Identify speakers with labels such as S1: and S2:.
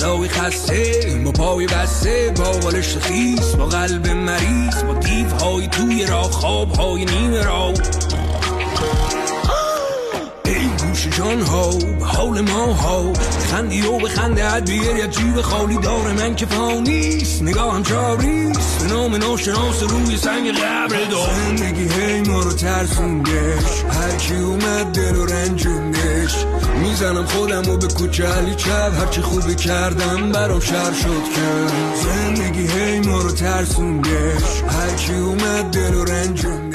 S1: علاقی خسته با پای بسته، با بالشت خیس، با قلب مریض، با دیوهای توی راه، خوابهای نیمه راه. ای گوش جان ها به حال ما ها، خندی و به خنده بیار یا جیب خالی داره من که فانیست، نگاهم چاریست به نام ناشناس روی سنگ قبر دار. زندگی هی ما رو ترسوندش، هرکی اومد دل و رنجوندش، میزنم خودم و به کوچه علی چپ، هرچی خوبی کردم برام شر شد کرد. زندگی هی ما رو ترسوندش، هرکی اومد دل و رنجوندش.